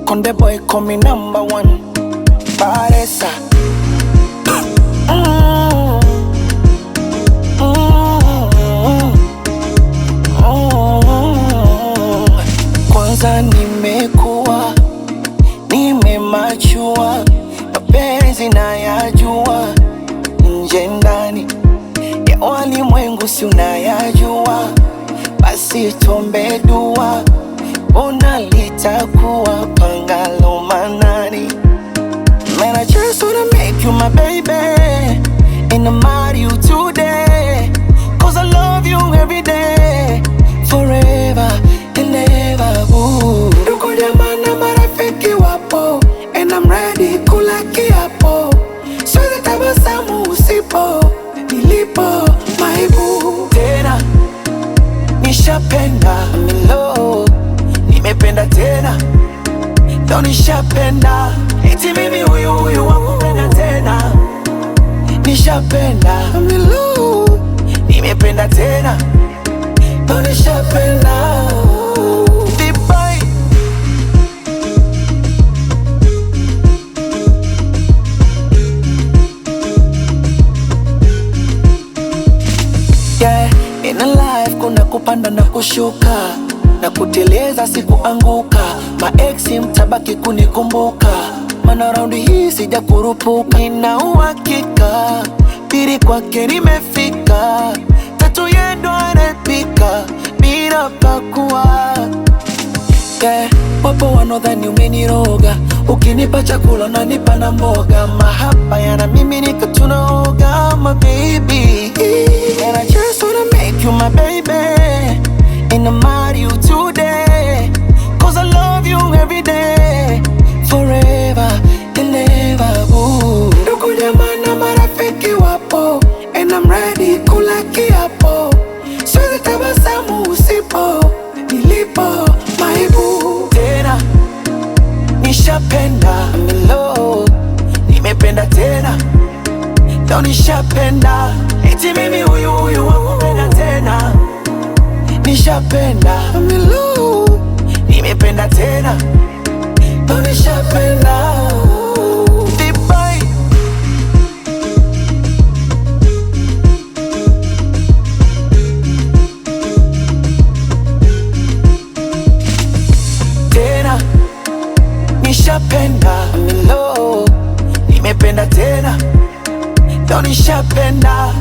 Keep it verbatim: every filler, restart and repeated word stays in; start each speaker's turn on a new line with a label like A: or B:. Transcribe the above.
A: Konde boy call me number one. Paresa. Mm. Mm. Mm. Kwanza nimekuwa nimemachua, mapenzi nayajua, nje ndani ya walimwengu si unayajua, basi tuombe dua, ona litakuwa pangalo manani. Man, I just wanna make you my baby, and I'm out you today, cause I love you every day, forever and ever, boo. Ndugu jamaa na marafiki wapo, and I'm ready kula kiapo, siwezi tabasamu usipo, nilipo my boo. Tena nishapenda, I'm in love, nimependa tena, ndo nishapenda, eti mimi huyu huyu wakupenda tena. Nishapenda, I'm in love, nimependa tena, ndo nishapenda. Dubai. Yeah, in a life kuna kupanda na kushuka, na kuteleza sikuanguka, maeksi mtabaki kunikumbuka, mana raundi hii sija kurupuka. Nina uhakika pili kwake nimefika, tatu yendo anapika bila pakua. Yeah, wapo wanodhani umeniroga, ukinipa chakula unanipa na mboga, mahaba yana mimi nika tunaoga, my baby. And I just wanna make you my baby, and I'm out you today, cause I love you every day, forever and ever, boo. Ndugu jamaa na marafiki wapo, and I'm ready kula kiapo, siwezi tabasamu usipo, nilipo my boo. Tena nishapenda, I'm in love, nimependa tena, ndo nishapenda, eti mimi huyu huyu wakupenda tena. Nishapenda, I'm in love, nimependa tena, ndo nishapenda. Dubai. Tena nishapenda, I'm in love, nimependa tena, ndo nishapenda.